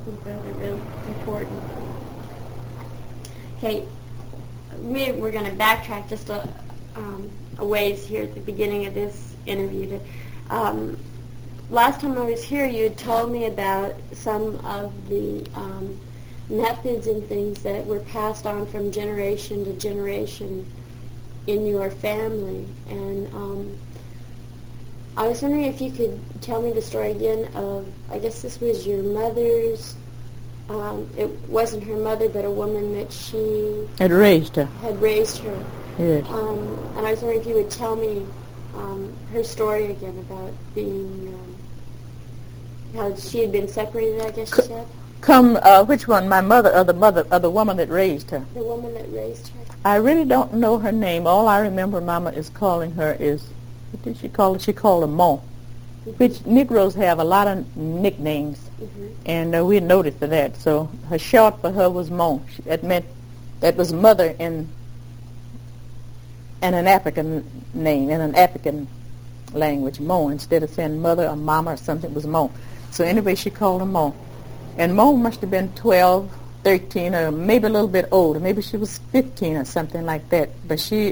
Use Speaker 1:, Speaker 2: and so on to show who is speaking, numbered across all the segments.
Speaker 1: think those are really important. Okay, we're going to backtrack just a ways here at the beginning of this interview. Last time I was here, you had told me about some of the methods and things that were passed on from generation to generation in your family. And I was wondering if you could tell me the story again of, I guess this was your mother's, it wasn't her mother, but a woman that she
Speaker 2: Had raised her.
Speaker 1: had raised her.
Speaker 2: Yes.
Speaker 1: And I was wondering if you would tell me her story again about being, how she had been separated, I guess you said?
Speaker 2: Which one? My mother or the woman that raised her?
Speaker 1: The woman that raised her.
Speaker 2: I really don't know her name. All I remember Mama is calling her is, what did she call her? She called her Ma, which Negroes have a lot of nicknames, and we noted for that. So her short for her was Ma. That meant that was mother in an African name, in an African language, Ma. Instead of saying mother or mama or something, it was Ma. So anyway, she called her Ma. And Ma must have been 12, 13, or maybe a little bit older. Maybe she was 15 or something like that. But she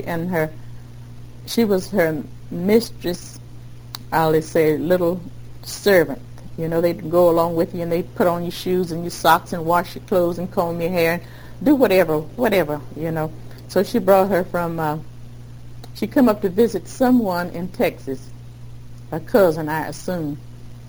Speaker 2: was her mistress, I'll say, little servant. You know, they'd go along with you and they'd put on your shoes and your socks and wash your clothes and comb your hair and do whatever, you know. So she brought her from, she come up to visit someone in Texas, a cousin, I assume.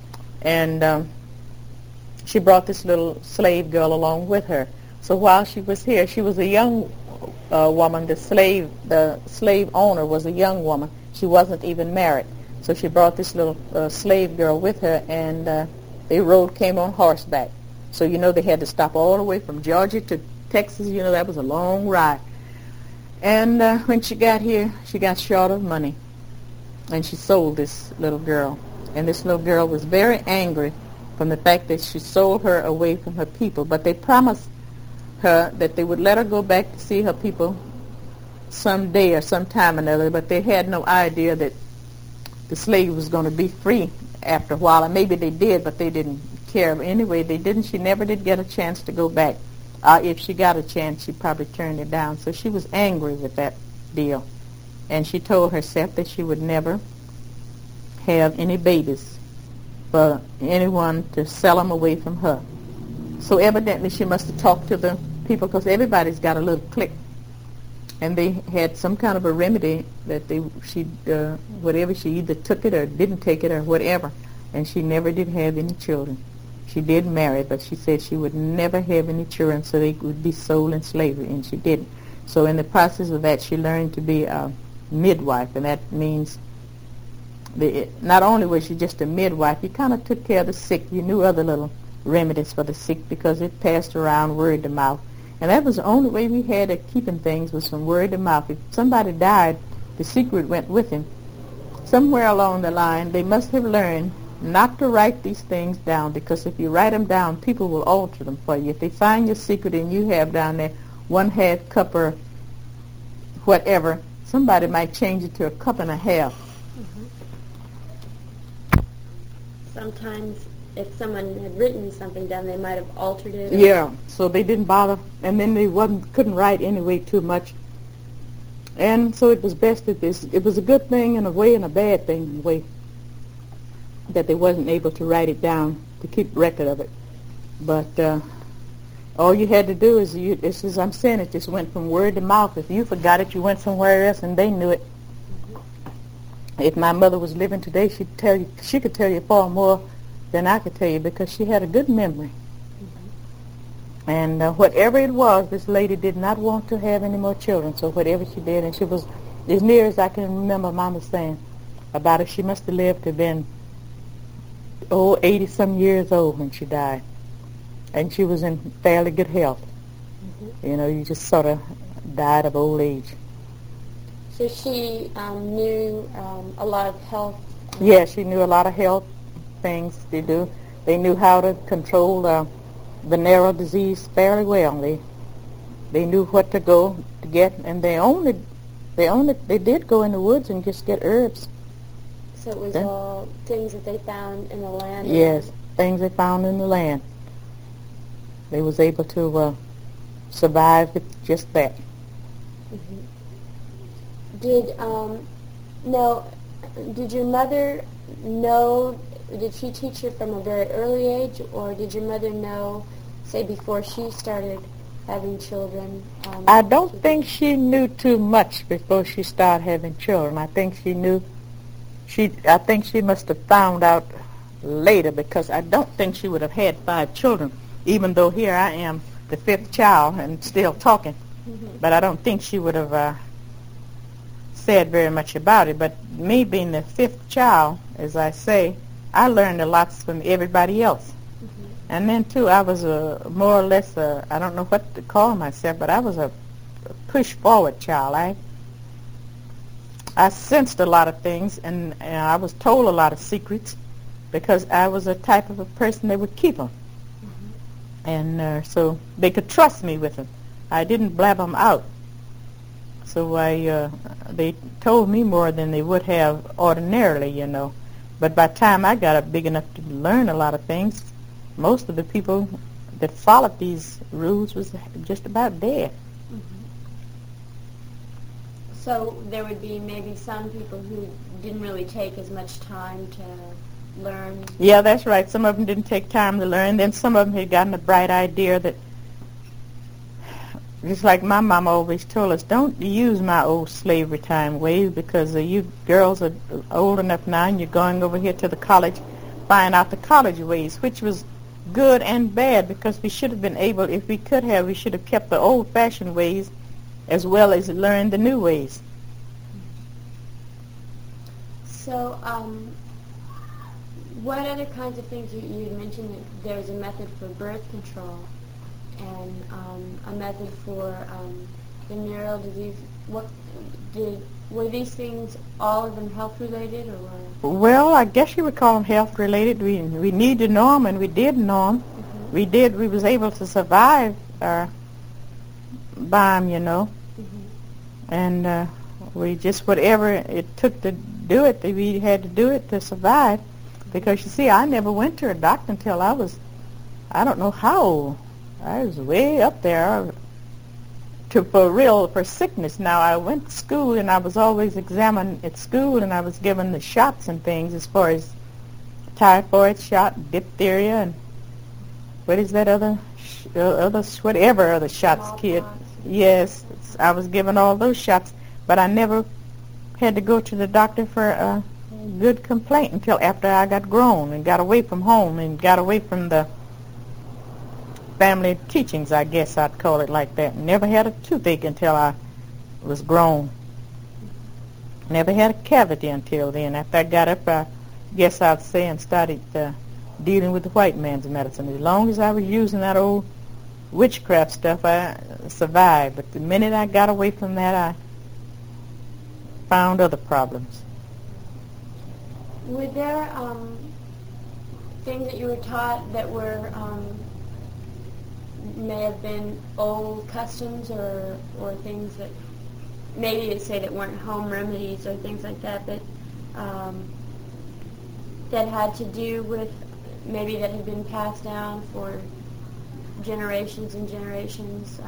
Speaker 2: And she brought this little slave girl along with her. So while she was here, she was a young woman. The slave owner was a young woman. She wasn't even married. So she brought this little slave girl with her, and came on horseback. So, you know, they had to stop all the way from Georgia to Texas. You know, that was a long ride. And when she got here, she got short of money, and she sold this little girl. And this little girl was very angry from the fact that she sold her away from her people. But they promised her that they would let her go back to see her people someday or sometime or another, but they had no idea that the slave was going to be free after a while. And maybe they did, but they didn't care. Anyway, they didn't. She never did get a chance to go back. If she got a chance, she probably turned it down. So she was angry with that deal. And she told herself that she would never have any babies for anyone to sell them away from her. So evidently she must have talked to the people, because everybody's got a little clique. And they had some kind of a remedy that whatever, she either took it or didn't take it or whatever. And she never did have any children. She did marry, but she said she would never have any children, so they would be sold in slavery, and she didn't. So in the process of that, she learned to be a midwife, and that means not only was she just a midwife, you kind of took care of the sick. You knew other little remedies for the sick because it passed around word to mouth. And that was the only way we had of keeping things, was from word to mouth. If somebody died, the secret went with him. Somewhere along the line, they must have learned not to write these things down, because if you write them down, people will alter them for you. If they find your secret and you have down there 1/2 cup or whatever, somebody might change it to a cup and a half.
Speaker 1: Sometimes if someone had written something down, they might have altered it.
Speaker 2: Yeah, so they didn't bother, and then they couldn't write anyway too much. And so it was best that it was a good thing in a way and a bad thing in a way that they wasn't able to write it down to keep record of it. But all you had to do is, as I'm saying, it just went from word to mouth. If you forgot it, you went somewhere else and they knew it. If my mother was living today, she could tell you far more than I could tell you, because she had a good memory. And whatever it was, this lady did not want to have any more children. So whatever she did, and she was, as near as I can remember Mama saying about it, she must have lived to have been 80-some years old when she died. And she was in fairly good health. You know, you just sort of died of old age.
Speaker 1: So she knew a lot of health.
Speaker 2: Yeah, she knew a lot of health things. They knew how to control venereal disease fairly well. They knew what to go to get, and they did go in the woods and just get herbs.
Speaker 1: So it was all things that they found in the land?
Speaker 2: Yes, things they found in the land. they was able to survive with just that.
Speaker 1: Mm-hmm. Did your mother know, did she teach you from a very early age, or did your mother know, say, before she started having children?
Speaker 2: I don't think she knew too much before she started having children. I think she knew, I think she must have found out later, because I don't think she would have had 5 children, even though here I am, the 5th child, and still talking.
Speaker 1: Mm-hmm.
Speaker 2: But I don't think she would have said very much about it. But me being the 5th child, as I say, I learned a lot from everybody else.
Speaker 1: Mm-hmm.
Speaker 2: And then, too, I was more or less, I don't know what to call myself, but I was a push-forward child. I sensed a lot of things, and I was told a lot of secrets, because I was a type of a person that would keep them. Mm-hmm. And so they could trust me with them. I didn't blab them out. So they told me more than they would have ordinarily, you know. But by the time I got up big enough to learn a lot of things, most of the people that followed these rules was just about dead.
Speaker 1: Mm-hmm. So there would be maybe some people who didn't really take as much time to learn.
Speaker 2: Yeah, that's right. Some of them didn't take time to learn. Then some of them had gotten a bright idea that, just like my mama always told us, don't use my old slavery time ways, because you girls are old enough now and you're going over here to the college, find out the college ways, which was good and bad, because we should have been able, if we could have, we should have kept the old-fashioned ways as well as learned the new ways.
Speaker 1: So, what other kinds of things, you had mentioned that there was a method for birth control and a method for venereal disease. Were these things, all of them health related, or were?
Speaker 2: Well, I guess you would call them health related. We need to know them, and we did know them. Mm-hmm. We was able to survive by them, you know. Mm-hmm. And we just, whatever it took to do it, we had to do it to survive. Because you see, I never went to a doctor until I was, I don't know how old. I was way up there for sickness. Now, I went to school, and I was always examined at school, and I was given the shots and things, as far as typhoid shot, diphtheria, and what is that whatever other shots, kid. Yes, I was given all those shots, but I never had to go to the doctor for a good complaint until after I got grown and got away from home and got away from the family teachings, I guess I'd call it like that. Never had a toothache until I was grown. Never had a cavity until then. After I got up, I guess I'd say, and started dealing with the white man's medicine. As long as I was using that old witchcraft stuff, I survived. But the minute I got away from that, I found other problems.
Speaker 1: Were there things that you were taught that were may have been old customs or things that maybe you'd say that weren't home remedies or things like that, but that had to do with maybe that had been passed down for generations and generations?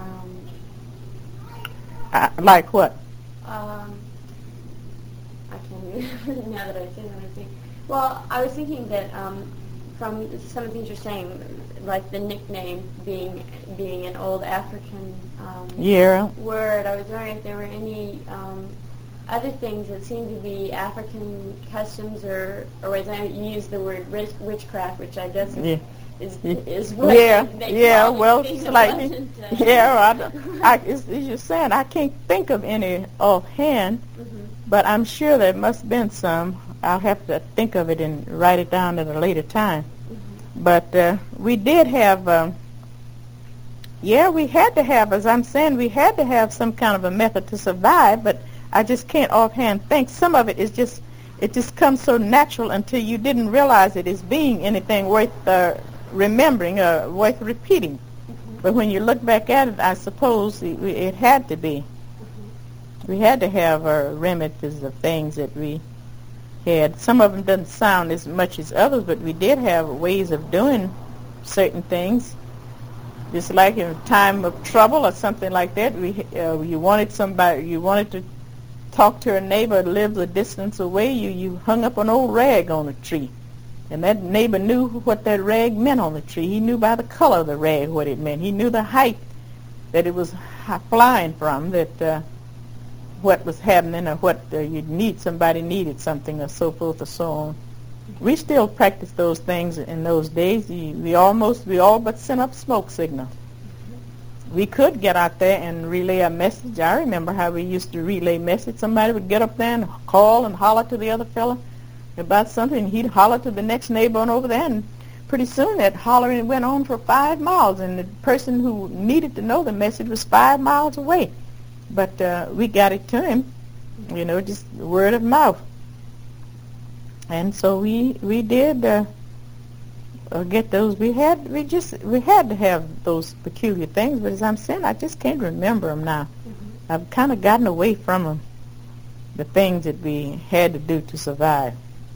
Speaker 2: Like what?
Speaker 1: I can't even now that I say that. I think. Well, I was thinking that from some of the things you're saying, like the nickname being an old African word, I was wondering if there were any other things that seem to be African customs, or ways. I use the word witchcraft, which I guess is what they call
Speaker 2: well,
Speaker 1: it,
Speaker 2: slightly. As you're saying, I can't think of any offhand, but I'm sure there must have been some. I'll have to think of it and write it down at a later time. But we did have, we had to have, as I'm saying, we had to have some kind of a method to survive, but I just can't offhand think. Some of it is just, it just comes so natural until you didn't realize it as being anything worth remembering or worth repeating. But when you look back at it, I suppose it had to be. We had to have remedies of things that we had. Some of them doesn't sound as much as others, but we did have ways of doing certain things. Just like in a time of trouble or something like that, you wanted to talk to a neighbor who lives a distance away, you hung up an old rag on a tree. And that neighbor knew what that rag meant on the tree. He knew by the color of the rag what it meant. He knew the height that it was flying from, that what was happening, or what somebody needed something, or so forth or so on. We still practice those things in those days. We all but sent up smoke signals. We could get out there and relay a message. I remember how we used to relay message. Somebody would get up there and call and holler to the other fella about something. He'd holler to the next neighbor and over there, and pretty soon that hollering went on for 5 miles, and the person who needed to know the message was 5 miles away. But we got it to him, just word of mouth. And so we did get those. We had to have those peculiar things, but as I'm saying, I just can't remember them now. Mm-hmm. I've kind of gotten away from them, the things that we had to do to survive.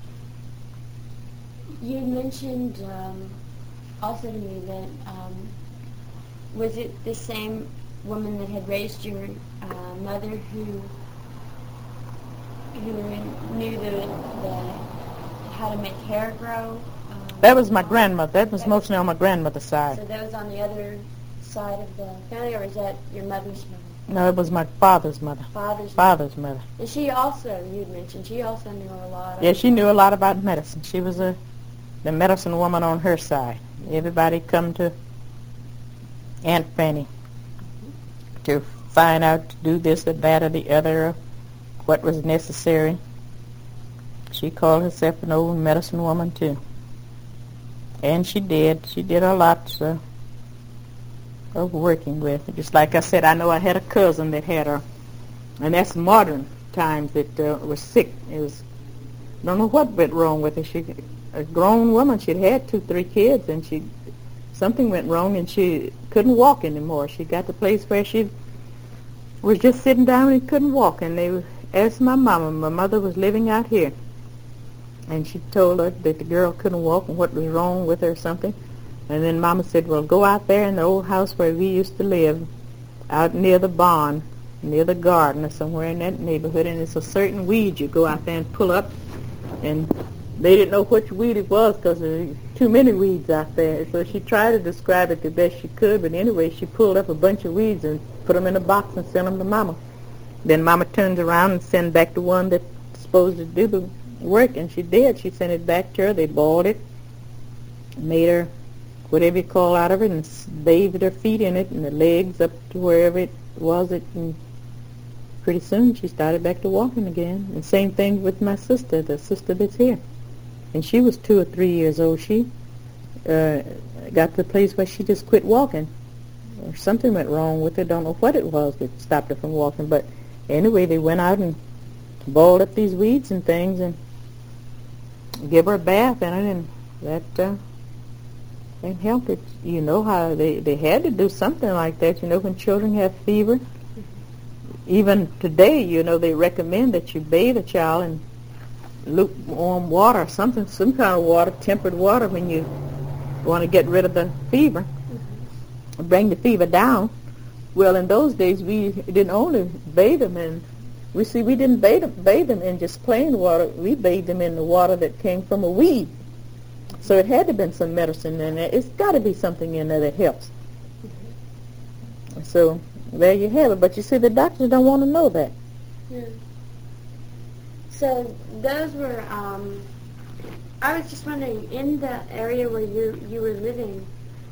Speaker 1: You mentioned also to me that was it the same woman that had raised your mother who knew the how to make hair grow?
Speaker 2: That was my grandmother. That was mostly on my grandmother's side.
Speaker 1: So that was on the other side of the family, or is that your mother's mother?
Speaker 2: No, it was my father's mother. Father's mother.
Speaker 1: And she also, you'd mentioned, she also knew a lot.
Speaker 2: Yeah, she knew a lot about medicine. She was the medicine woman on her side. Everybody come to Aunt Fanny to find out, to do this or that or the other, or what was necessary. She called herself an old medicine woman too. And she did. She did a lot of working with. Just like I said, I know I had a cousin that had her, and that's modern times, that was sick. It was, don't know what went wrong with her. She, a grown woman, she'd had 2-3 kids, and something went wrong, and she couldn't walk anymore. She got to the place where she was just sitting down and couldn't walk, and they asked my mama. My mother was living out here. And she told her that the girl couldn't walk and what was wrong with her or something. And then Mama said, well, go out there in the old house where we used to live, out near the barn, near the garden or somewhere in that neighborhood, and it's a certain weed you go out there and pull up. And they didn't know which weed it was because there were too many weeds out there. So she tried to describe it the best she could, but anyway, she pulled up a bunch of weeds and put them in a box and sent them to Mama. Then Mama turns around and sends back the one that's supposed to do the work, and she did. She sent it back to her. They boiled it, made her whatever you call out of it, and bathed her feet in it and the legs up to wherever it was. And pretty soon she started back to walking again. And same thing with my sister, the sister that's here. And she was 2 or 3 years old. She got to the place where she just quit walking, or something went wrong with her. Don't know what it was that stopped her from walking, but anyway, they went out and boiled up these weeds and things and give her a bath in it, and that helped it. You know how they had to do something like that, when children have fever. Even today, they recommend that you bathe a child in lukewarm water, some kind of water, tempered water, when you want to get rid of the fever, bring the fever down. Well, in those days, we didn't only bathe them in, we didn't bathe them in just plain water. We bathed them in the water that came from a weed. So it had to have been some medicine in there. It's got to be something in there that helps. So there you have it. But you see, the doctors don't want to know that.
Speaker 1: Yeah. So those were, I was just wondering, in the area where you were living,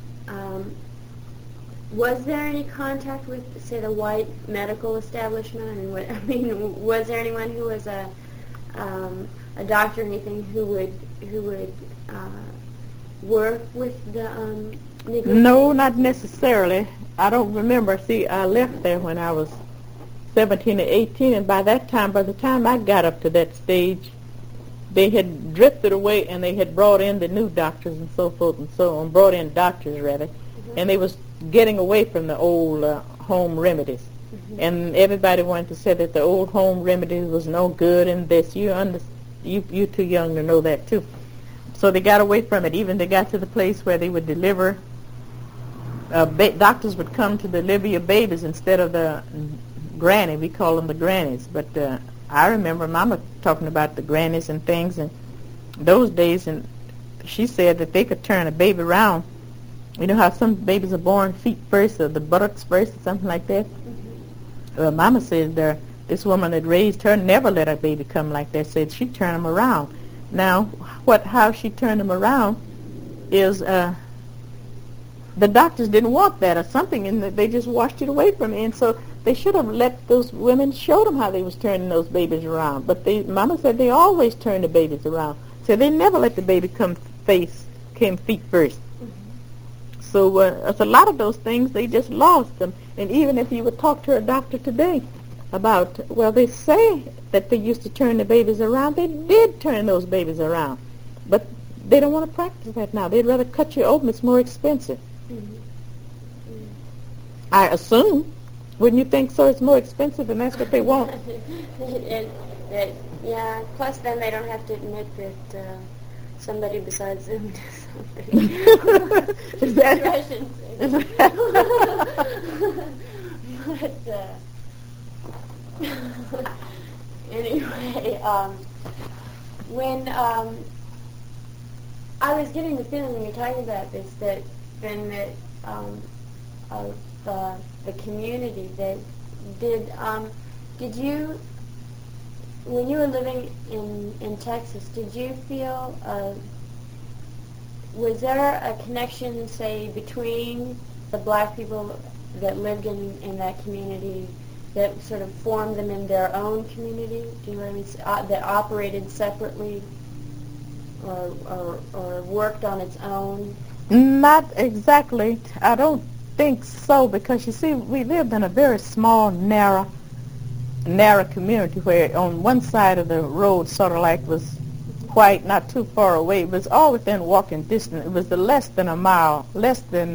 Speaker 1: was there any contact with, say, the white medical establishment? And was there anyone who was a doctor or anything who would work with the Negro?
Speaker 2: No, not necessarily. I don't remember. See, I left there when I was 17 or 18, and by the time I got up to that stage, they had drifted away, and they had brought in the new doctors and so forth and so on, brought in doctors rather, and they was getting away from the old home remedies. And everybody wanted to say that the old home remedies was no good, and this, you're too young to know that too. So they got away from it. Even they got to the place where they would deliver doctors would come to deliver your babies instead of the granny. We call them the grannies. But I remember Mama talking about the grannies and things in those days, and she said that they could turn a baby around. You know how some babies are born feet first or the buttocks first or something like that? Mm-hmm. Mama said this woman that raised her never let her baby come like that. Said she'd turn them around. Now, how she turned them around is the doctors didn't want that or something, and they just washed it away from me. And so they should have let those women show them how they was turning those babies around. But Mama said they always turned the babies around. So they never let the baby came feet first. So a lot of those things, they just lost them. And even if you would talk to a doctor today about, well, they say that they used to turn the babies around. They did turn those babies around. But they don't want to practice that now. They'd rather cut you open. It's more expensive. Mm-hmm. Mm-hmm. I assume. Wouldn't you think so? It's more expensive, and that's what they want.
Speaker 1: Yeah, plus then they don't have to admit that somebody besides them does something.
Speaker 2: Is that?
Speaker 1: But anyway, when I was getting the feeling when you're talking about this that then that of the community that did you, when you were living in Texas, did you feel was there a connection, say, between the black people that lived in that community that sort of formed them in their own community? Do you know what I mean? That operated separately or worked on its own?
Speaker 2: Not exactly. I don't think so, because you see, we lived in a very small, narrow community where on one side of the road sort of like was quite not too far away. It was all within walking distance. It was less than a mile, less than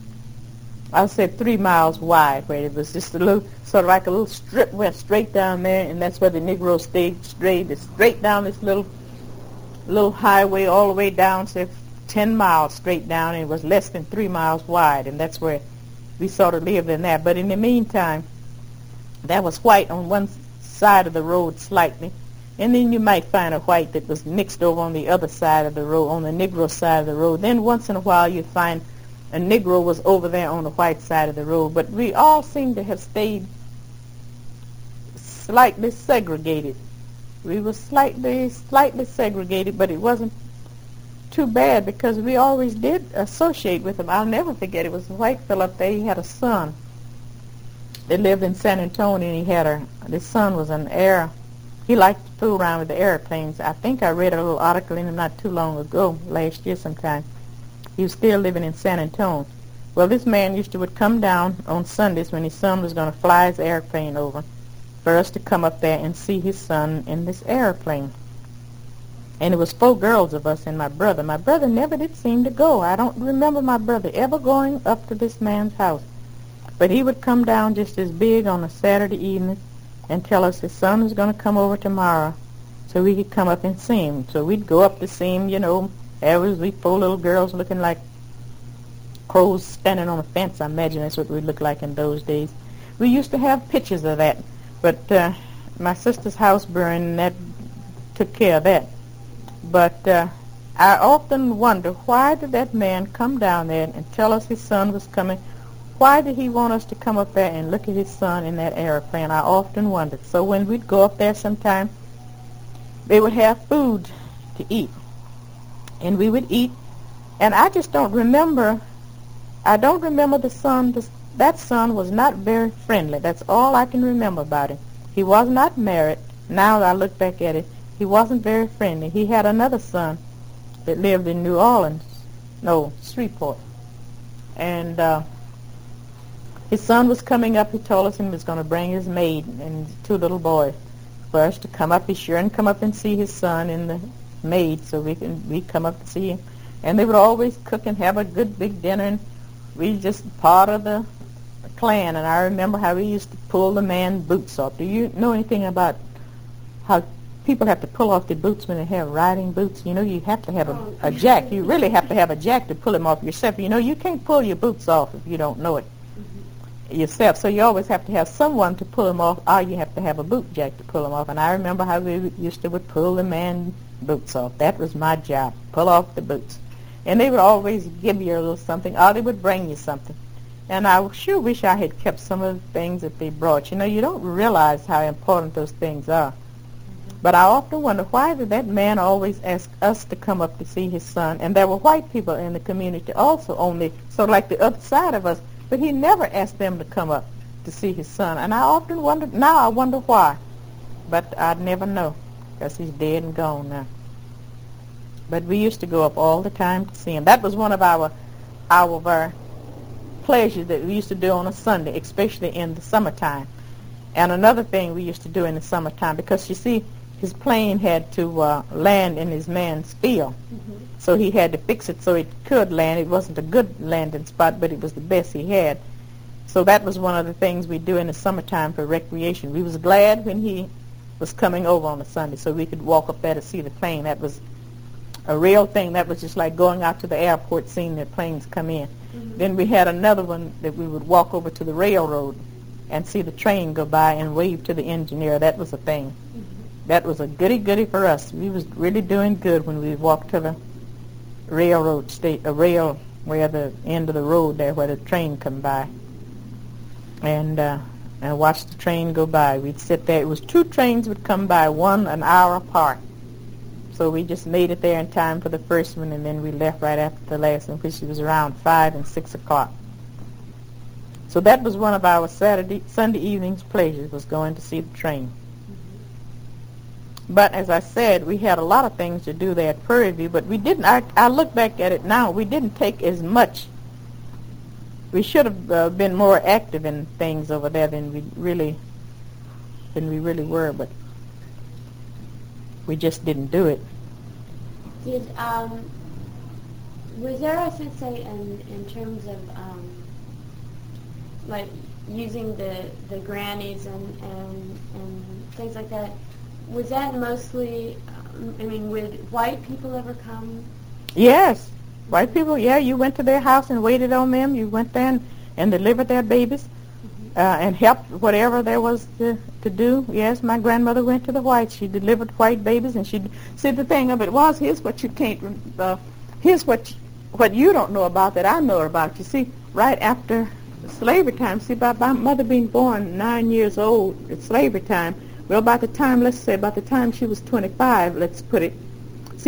Speaker 2: I would say 3 miles wide, where it was just a little, sort of like a little strip went straight down there, and that's where the Negroes stayed straight down this little highway all the way down to 10 miles straight down, and it was less than 3 miles wide, and that's where we sort of lived in that. But in the meantime, that was white on one side of the road slightly, and then you might find a white that was mixed over on the other side of the road, on the Negro side of the road. Then once in a while you'd find a Negro was over there on the white side of the road. But we all seemed to have stayed slightly segregated. We were slightly segregated, but it wasn't too bad because we always did associate with them. I'll never forget, it was a white fellow up there. He had a son that lived in San Antonio, and this son was an air. He liked to fool around with the airplanes. I think I read a little article in him not too long ago, last year sometime. He was still living in San Antonio. Well, this man would come down on Sundays when his son was going to fly his airplane over for us to come up there and see his son in this airplane. And it was 4 girls of us and my brother. My brother never did seem to go. I don't remember my brother ever going up to this man's house. But he would come down just as big on a Saturday evening and tell us his son was going to come over tomorrow so we could come up and see him. So we'd go up to see him, There was we 4 little girls looking like crows standing on a fence. I imagine that's what we looked like in those days. We used to have pictures of that, but my sister's house burned, and that took care of that. But I often wonder, why did that man come down there and tell us his son was coming? Why did he want us to come up there and look at his son in that airplane? I often wondered. So when we'd go up there sometime, they would have food to eat, and we would eat. And I just don't remember. I don't remember the son. That son was not very friendly. That's all I can remember about him. He was not married. Now that I look back at it, he wasn't very friendly. He had another son that lived in New Orleans. No, Shreveport. And his son was coming up. He told us he was going to bring his maid and 2 little boys for us to come up. Be sure and come up and see his son and the maid, so we'd come up to see him. And they would always cook and have a good big dinner, and we just part of the clan. And I remember how we used to pull the man's boots off. Do you know anything about how people have to pull off their boots when they have riding boots. You know, you have to have a jack. You really have to have a jack to pull them off yourself. You know, you can't pull your boots off if you don't know it yourself. So you always have to have someone to pull them off, or you have to have a boot jack to pull them off. And I remember how we used to would pull the man's boots off. That was my job, pull off the boots. And they would always give you a little something, or they would bring you something. And I sure wish I had kept some of the things that they brought. You know, you don't realize how important those things are. But I often wonder, why did that man always ask us to come up to see his son? And there were white people in the community also so like the other side of us. But he never asked them to come up to see his son. And I often wonder, now I wonder why. But I'd never know, because he's dead and gone now. But we used to go up all the time to see him. That was one of our pleasures that we used to do on a Sunday, especially in the summertime. And another thing we used to do in the summertime, because you see, his plane had to land in his man's field. So he had to fix it so it could land. It wasn't a good landing spot, but it was the best he had. So that was one of the things we do in the summertime for recreation. We was glad when he was coming over on a Sunday so we could walk up there to see the plane. That was a real thing. That was just like going out to the airport, seeing the planes come in. Then we had another one that we would walk over to the railroad and see the train go by and wave to the engineer. That was a thing. That was a goody-goody for us. We was really doing good when we walked to the railroad rail where the end of the road there where the train come by, and watch the train go by. We'd sit there. It was 2 trains would come by, one an hour apart. So we just made it there in time for the first one, and then we left right after the last one, which was around 5 and 6 o'clock. So that was one of our Sunday evening's pleasures, was going to see the train. But as I said, we had a lot of things to do there at Prairie View, but we didn't. I look back at it now, we didn't take as much. We should have been more active in things over there than we really were, but we just didn't do it.
Speaker 1: Was there, I should say, in terms of like using the grannies and things like that? Was that mostly, would white people ever come?
Speaker 2: Yes. White people, yeah. You went to their house and waited on them. You went there and delivered their babies and helped whatever there was to do. Yes, my grandmother went to the whites. She delivered white babies, and she said the thing of it was, here's what you can't, here's what you don't know about that I know about. You see, right after slavery time, see, by my mother being born 9 years old at slavery time, well, by the time, let's say, by the time she was 25, let's put it, see,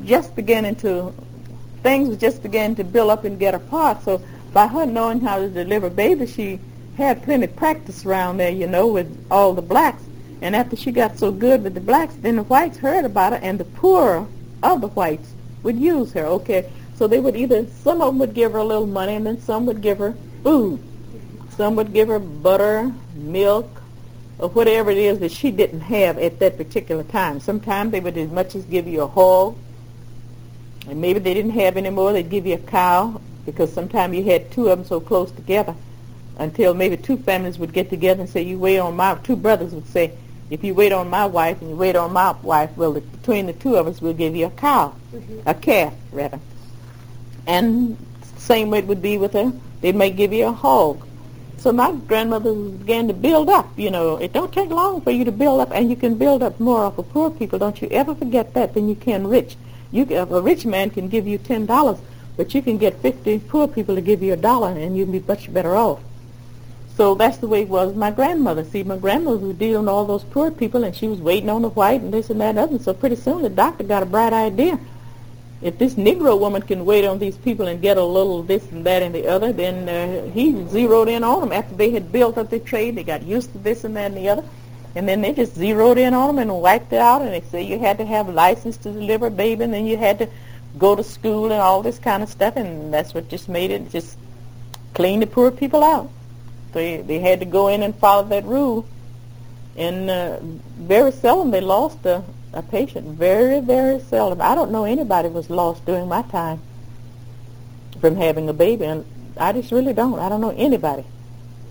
Speaker 2: things were just beginning to build up and get apart. So by her knowing how to deliver babies, she had plenty of practice around there, you know, with all the blacks. And after she got so good with the blacks, then the whites heard about her, and the poorer of the whites would use her, okay? So they would some of them would give her a little money, and then some would give her food. Some would give her butter, milk, or whatever it is that she didn't have at that particular time. Sometimes they would as much as give you a hog, and maybe they didn't have any more, they'd give you a cow, because sometimes you had 2 of them so close together until maybe 2 families would get together and say, you wait on 2 brothers would say, if you wait on my wife and you wait on my wife, well, between the 2 of us, we'll give you a cow, a calf, rather. And same way it would be with her. They may give you a hog. So my grandmother began to build up, you know. It don't take long for you to build up, and you can build up more off of poor people. Don't you ever forget that, than you can rich. A rich man can give you $10, but you can get 50 poor people to give you $1, and you'd be much better off. So that's the way it was with my grandmother. See, my grandmother was dealing with all those poor people, and she was waiting on the white and this and that and other. So pretty soon the doctor got a bright idea. If this Negro woman can wait on these people and get a little this and that and the other, then he zeroed in on them. After they had built up their trade, they got used to this and that and the other, and then they just zeroed in on them and wiped it out. And they say you had to have a license to deliver a baby, and then you had to go to school and all this kind of stuff, and that's what just made it, just clean the poor people out. They had to go in and follow that rule, and very seldom they lost a patient. Very, very seldom. I don't know anybody was lost during my time from having a baby, and I just really don't. I don't know anybody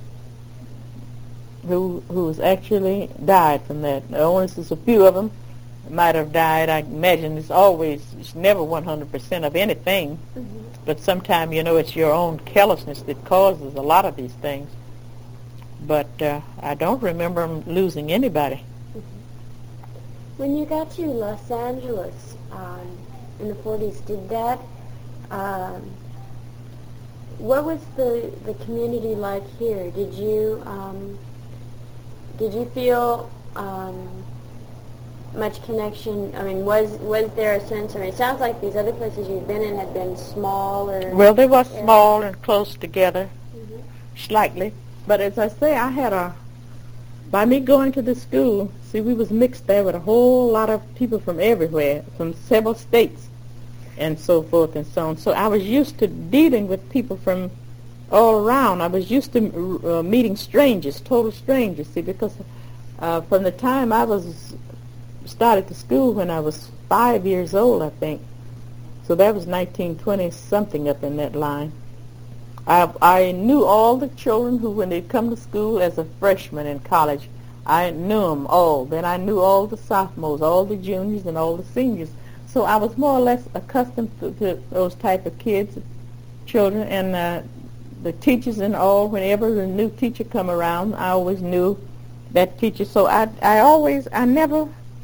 Speaker 2: who's actually died from that. Only just a few of them might have died. I imagine it's never 100% of anything.
Speaker 1: Mm-hmm.
Speaker 2: But sometimes, it's your own carelessness that causes a lot of these things. But I don't remember losing anybody.
Speaker 1: Mm-hmm. When you got to Los Angeles in the 40s, did that, what was the community like here? Did you feel much connection? I mean, was there a sense? I mean, it sounds like these other places you've been in had been smaller.
Speaker 2: Well, they were small and close together,
Speaker 1: mm-hmm.
Speaker 2: slightly. But as I say, by me going to the school, see, we was mixed there with a whole lot of people from everywhere, from several states, and so forth and so on. So I was used to dealing with people from all around. I was used to meeting strangers, total strangers, see, because from the time I started to school when I was 5 years old, I think. So that was 1920-something up in that line. I knew all the children who, when they come to school as a freshman in college, I knew them all. Then I knew all the sophomores, all the juniors, and all the seniors. So I was more or less accustomed to those type of kids, children, and the teachers and all. Whenever a new teacher come around, I always knew that teacher. So I never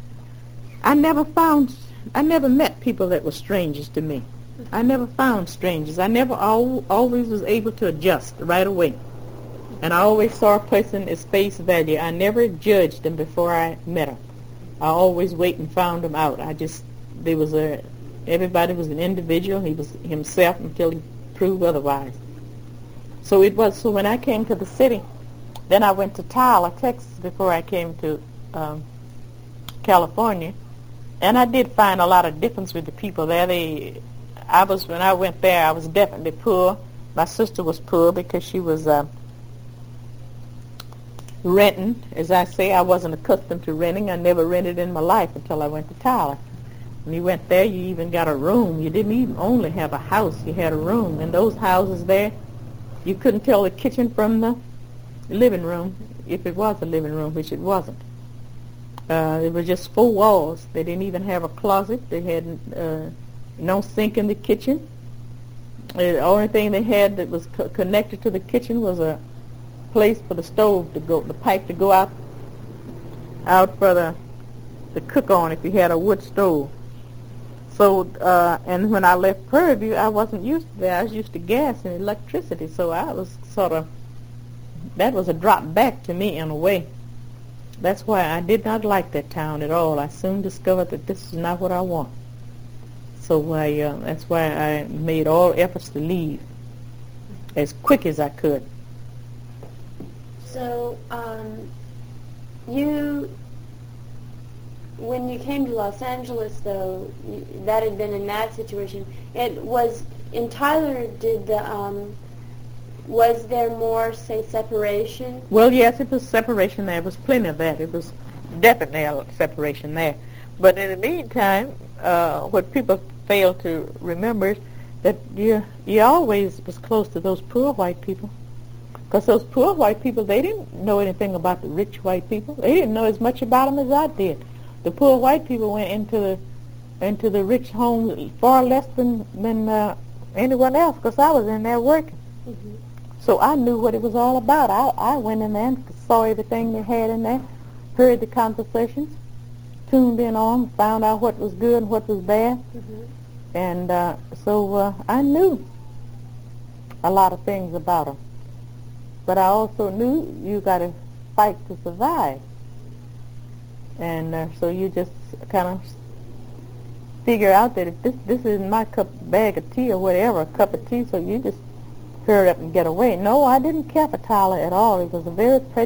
Speaker 2: met people that were strangers to me. I never found strangers. I never always was able to adjust right away. And I always saw a person as face value. I never judged them before I met them. I always wait and found them out. Everybody was an individual. He was himself until he proved otherwise. So when I came to the city, then I went to Tyler, Texas, before I came to California. And I did find a lot of difference with the people there. When I went there, I was definitely poor. My sister was poor because she was renting. As I say, I wasn't accustomed to renting. I never rented in my life until I went to Tyler. When you went there, you even got a room. You didn't even only have a house. You had a room. In those houses there, you couldn't tell the kitchen from the living room, if it was a living room, which it wasn't. It was just 4 walls. They didn't even have a closet. They had no sink in the kitchen. The only thing they had that was connected to the kitchen was a place for the stove to go, the pipe to go out for the cook on if you had a wood stove. So, and when I left Prairie View, I wasn't used to that. I was used to gas and electricity, so I was that was a drop back to me in a way. That's why I did not like that town at all. I soon discovered that this is not what I want. So that's why I made all efforts to leave as quick as I could.
Speaker 1: So, when you came to Los Angeles, though, that had been in that situation. It was in Tyler. Was there more, say, separation?
Speaker 2: Well, yes, it was separation there. There was plenty of that. It was definitely a separation there. But in the meantime, what people fail to remember is that you always was close to those poor white people. Because those poor white people, they didn't know anything about the rich white people. They didn't know as much about them as I did. The poor white people went into the rich homes far less than anyone else, because I was in there working.
Speaker 1: Mm-hmm.
Speaker 2: So I knew what it was all about. I went in there and saw everything they had in there, heard the conversations, tuned in on, found out what was good and what was bad.
Speaker 1: Mm-hmm.
Speaker 2: And so I knew a lot of things about them. But I also knew you got to fight to survive. And so you just kind of figure out that if this isn't my bag of tea or whatever, a cup of tea, so you just hurry up and get away. No, I didn't care for Tyler at all. It was a very